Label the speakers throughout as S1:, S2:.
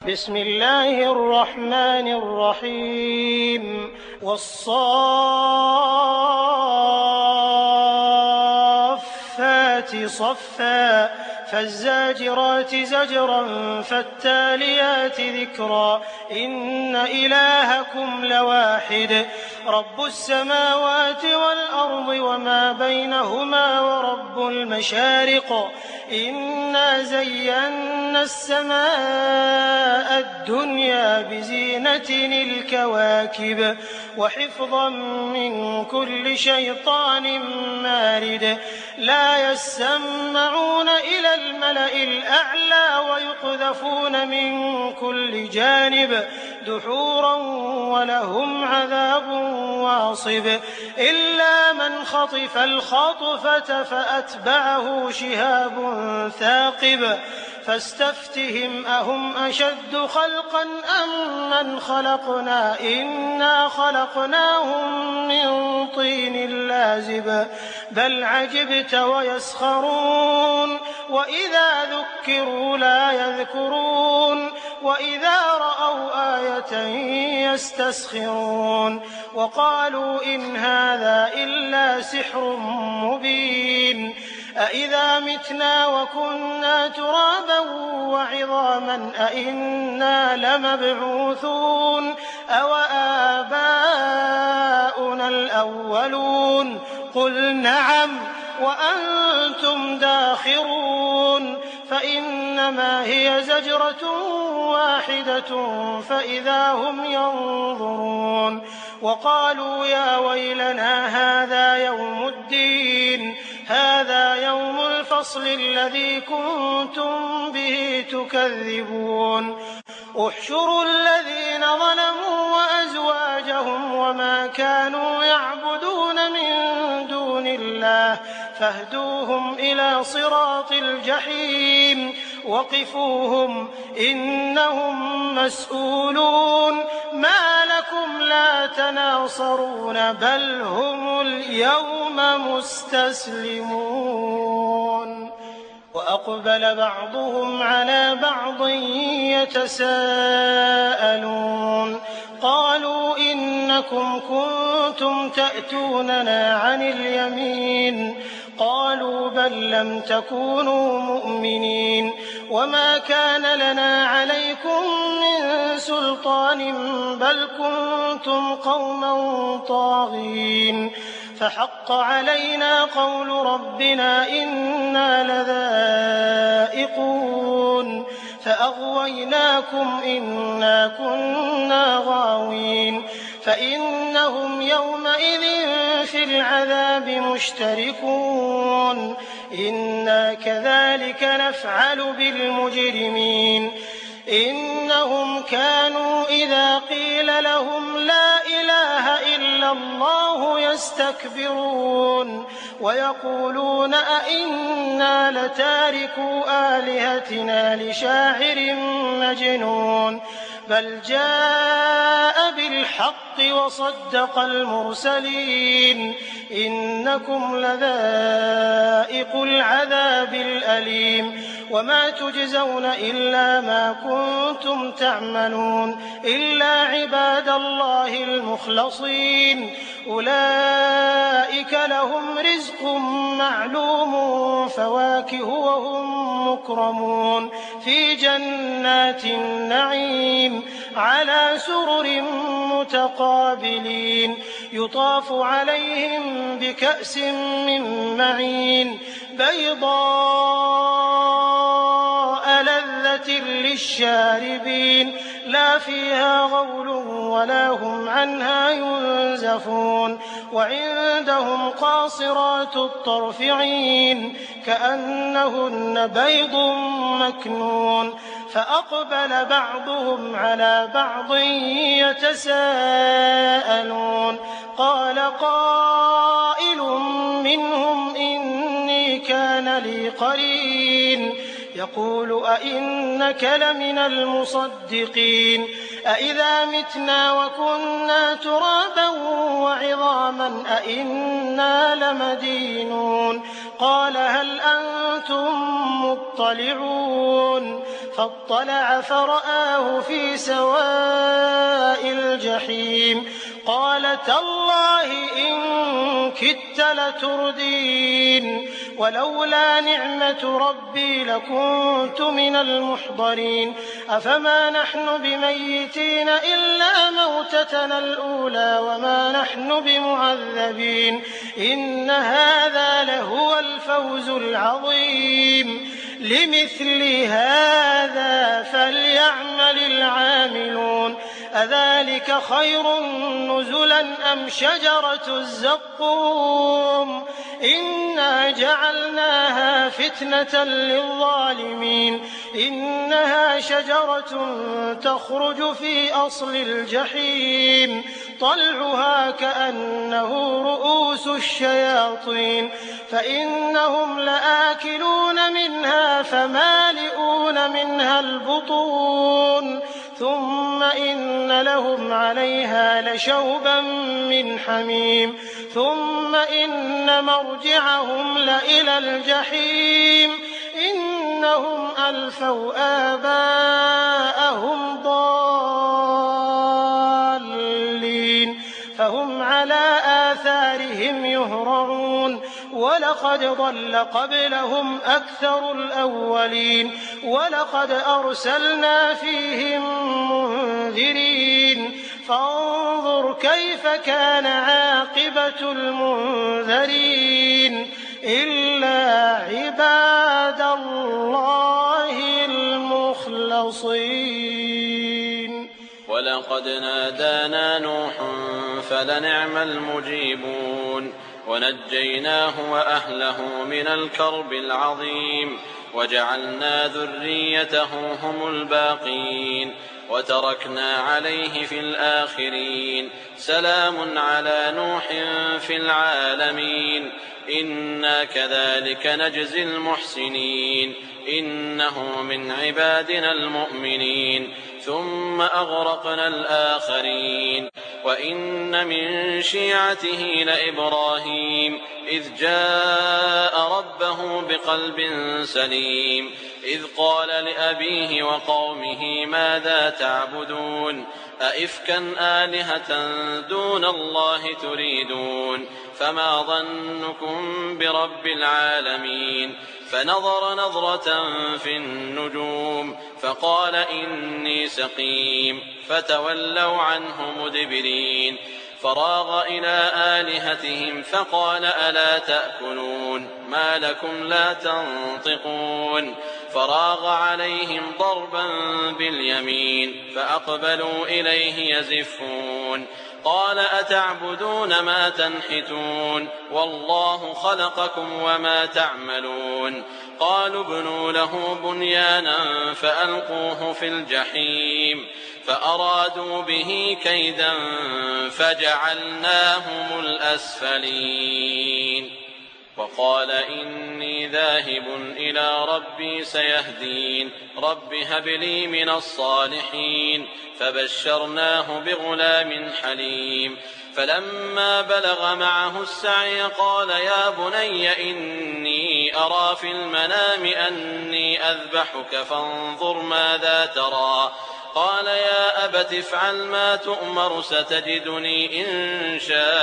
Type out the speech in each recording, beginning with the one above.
S1: بسم الله الرحمن الرحيم والصافات صفا فالزاجرات زجرا فالتاليات ذكرا إن إلهكم لواحد رب السماوات والأرض وما بينهما ورب المشارق إنا زينا السماء الدنيا بزينة الكواكب وحفظا من كل شيطان مارد لا يسمعون إلى الملأ الأعلى ويقذفون من كل جانب دحورا ولهم عذاب واصب إلا من خطف الخطفة فأتبعه شهاب ثاقب فاستفتهم أهم أشد خلقا أم من خلقنا إنا خلقناهم من طين لازب بل عجبت ويسخرون وإذا ذكروا لا يذكرون وإذا رأوا آية يستسخرون وقالوا إن هذا إلا سحر مبين أإذا متنا وكنا ترابا وعظاما أإنا لمبعوثون أوآباؤنا الأولون قل نعم وأنتم داخرون فإنما هي زجرة واحدة فإذا هم ينظرون وقالوا يا ويلنا هذا يوم الدين هذا يوم الفصل الذي كنتم به تكذبون احشروا الذين ظلموا وأزواجهم وما كانوا يعبدون من دون الله فاهدوهم إلى صراط الجحيم وقفوهم إنهم مسؤولون ما لكم لا تناصرون بل هم اليوم مستسلمون وأقبل بعضهم على بعض يتساءلون قالوا إنكم كنتم تأتوننا عن اليمين قالوا بل لم تكونوا مؤمنين وما كان لنا عليكم من سلطان بل كنتم قوما طاغين فحق علينا قول ربنا إنا لذائقون فأغويناكم إنا كنا غاوين فإنهم يومئذ في العذاب مشتركون إنا كذلك نفعل بالمجرمين إنهم كانوا إذا قيل لهم لا إله إلا الله يستكبرون ويقولون أئنا لتاركو آلهتنا لشاعر مجنون بل جاء بالحق وصدق المرسلين إنكم لذائق العذاب الأليم وما تجزون إلا ما كنتم تعملون إلا عباد الله المخلصين أولئك لهم رزق معلوم فواكه وهم مكرمون في جنات النعيم على سرر متقابلين يطاف عليهم بكأس من معين بيضاء لذة للشاربين لا فيها غول ولا هم عنها ينزفون وعندهم قاصرات الطرف عين كأنهن بيض مكنون فأقبل بعضهم على بعض يتساءلون قال قائل منهم إني كان لي قرين يقول أئنك لمن المصدقين أإذا متنا وكنا ترابا وعظاما أإنا لمدينون قال هل أنتم مطلعون فاطلع فرآه في سواء الجحيم قال تالله إن كدت لتردين ولولا نعمة ربي لكنت من المحضرين أفما نحن بميتين إلا موتتنا الأولى وما نحن بمعذبين إن هذا لهو الفوز العظيم لمثل هذا فليعمل العاملون أذلك خير نزلا أم شجرة الزقوم إنا جعلناها فتنة للظالمين إنها شجرة تخرج في أصل الجحيم طلعها كأنه رؤوس الشياطين فإنهم لآكلون منها فمالئون منها البطون ثم إن لهم عليها لشوبا من حميم ثم إن مرجعهم لإلى الجحيم إنهم ألفوا آباءهم ضالين فهم على آثارهم يهرعون ولقد ضل قبلهم أكثر الأولين ولقد أرسلنا فيهم منذرين فانظر كيف كان عاقبة المنذرين إلا عباد الله المخلصين
S2: ولقد نادانا نوح فلنعم المجيبون ونجيناه وأهله من الكرب العظيم وجعلنا ذريته هم الباقين وتركنا عليه في الآخرين سلام على نوح في العالمين إنا كذلك نجزي المحسنين إنه من عبادنا المؤمنين ثم أغرقنا الآخرين وإن من شيعته لإبراهيم إذ جاء ربه بقلب سليم إذ قال لأبيه وقومه ماذا تعبدون أئفكا آلهة دون الله تريدون فما ظنكم برب العالمين فنظر نظرة في النجوم فقال إني سقيم فتولوا عنه مدبرين فراغ إلى آلهتهم فقال ألا تأكلون ما لكم لا تنطقون فراغ عليهم ضربا باليمين فأقبلوا إليه يزفون قال أتعبدون ما تنحتون والله خلقكم وما تعملون قالوا ابنوا له بنيانا فألقوه في الجحيم فأرادوا به كيدا فجعلناهم الأسفلين وقال إني ذاهب إلى ربي سيهدين رب هب لي من الصالحين فبشرناه بغلام حليم فلما بلغ معه السعي قال يا بني إني أرى في المنام أني أذبحك فانظر ماذا ترى قال يا أبت افعل ما تؤمر ستجدني إن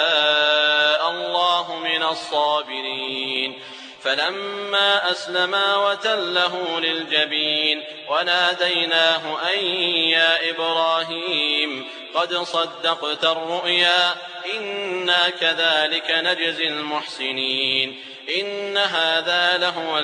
S2: شاء الله من الصابرين فلما أسلما وتله للجبين وناديناه أن يا إبراهيم قد صدقت الرؤيا إنا كذلك نجزي المحسنين إن هذا لهو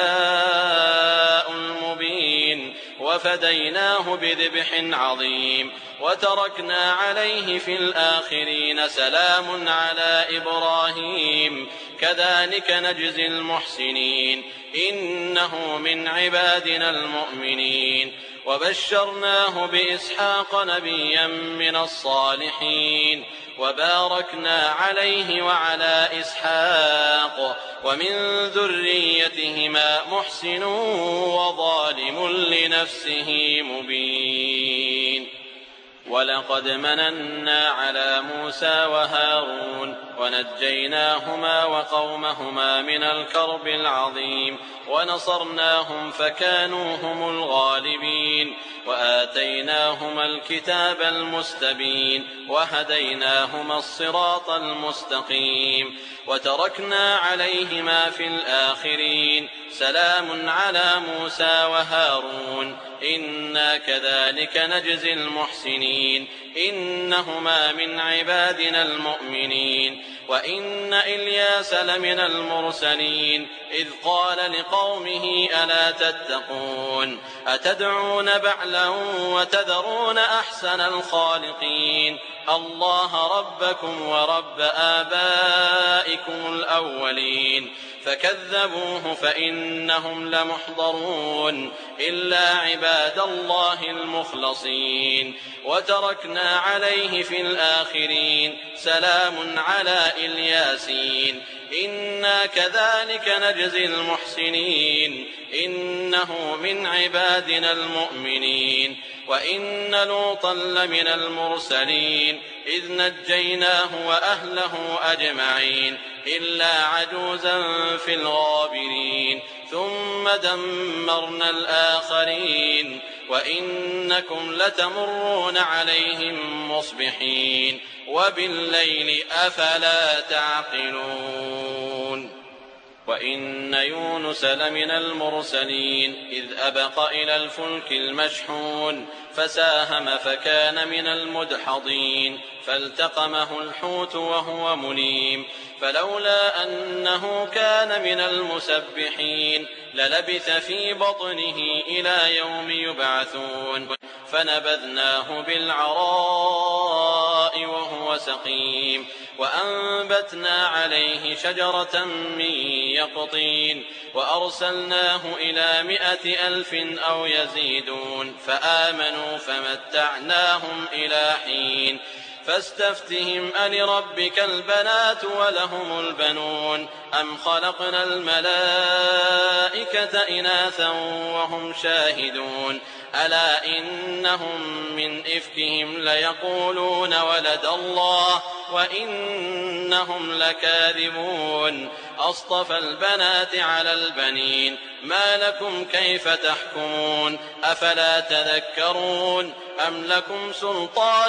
S2: البلاء المبين وفديناه بذبح عظيم وتركنا عليه في الآخرين سلام على إبراهيم كذلك نجزي المحسنين إنه من عبادنا المؤمنين وبشرناه بإسحاق نبيا من الصالحين وباركنا عليه وعلى إسحاق ومن ذريتهما محسن وظالم لنفسه مبين ولقد مننا على موسى وهارون ونجيناهما وقومهما من الكرب العظيم ونصرناهم فكانوا هم الغالبين وآتيناهما الكتاب المستبين وهديناهما الصراط المستقيم وتركنا عليهما في الآخرين سلام على موسى وهارون إنا كذلك نجزي المحسنين إنهما من عبادنا المؤمنين وإن إلياس لمن المرسلين إذ قال لقومه ألا تتقون أتدعون بعلا وتذرون أحسن الخالقين الله ربكم ورب آبائكم الأولين فكذبوه فإنهم لمحضرون إلا عباد الله المخلصين وتركنا عليه في الآخرين سلام على الياسين إنا كذلك نجزي المحسنين إنه من عبادنا المؤمنين وإن لوطا لمن المرسلين إذ نجيناه وأهله أجمعين إلا عجوزا في الغابرين ثم دمرنا الآخرين وإنكم لتمرون عليهم مصبحين وبالليل أفلا تعقلون وإن يونس لمن المرسلين إذ أبق إلى الفلك المشحون فساهم فكان من المدحضين فالتقمه الحوت وهو مليم فلولا أنه كان من المسبحين للبث في بطنه إلى يوم يبعثون فنبذناه بالعراء وهو سقيم وأنبتنا عليه شجرة من يقطين وأرسلناه إلى 100,000 أو يزيدون فآمنوا فمتعناهم إلى حين فاستفتهم ألربك البنات ولهم البنون أم خلقنا الملائكة إناثا وهم شاهدون ألا إنهم من إفكهم ليقولون ولد الله وإنهم لكاذبون أصطفى البنات على البنين ما لكم كيف تحكمون أفلا تذكرون أم لكم سلطان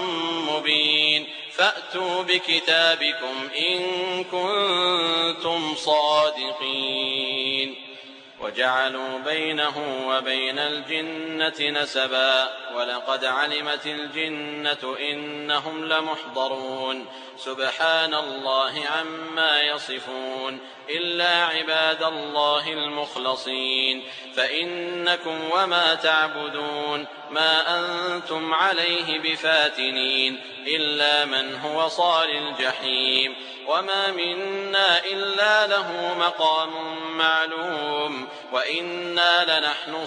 S2: مبين فأتوا بكتابكم إن كنتم صادقين وجعلوا بينه وبين الجنة نسبا ولقد علمت الجنة إنهم لمحضرون سبحان الله عما يصفون إلا عباد الله المخلصين فإنكم وما تعبدون ما أنتم عليه بفاتنين إلا من هو صال الجحيم وما منا إلا له مقام معلوم وإنا لنحن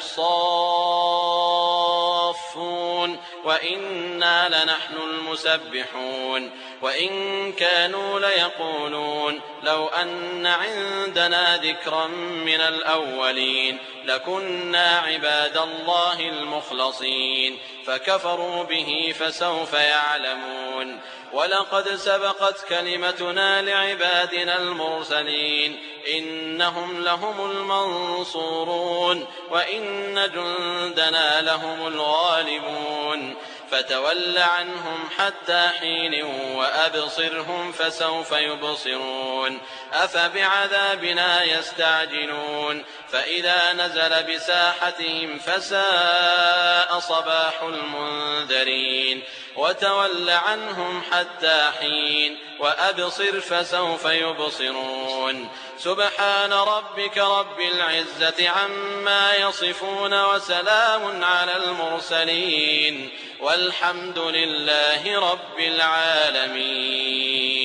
S2: الصافون وإنا لنحن المسبحون وإن كانوا ليقولون لو أن عندنا ذكرا من الأولين لكنا عباد الله المخلصين فكفروا به فسوف يعلمون ولقد سبقت كلمتنا لعبادنا المرسلين إنهم لهم المنصورون وإن جندنا لهم الغالبون فتول عنهم حتى حين وأبصرهم فسوف يبصرون أفبعذابنا يستعجلون فإذا نزل بساحتهم فساء صباح المنذرين وتول عنهم حتى حين وأبصر فسوف يبصرون سبحان ربك رب العزة عما يصفون وسلام على المرسلين والحمد لله رب العالمين.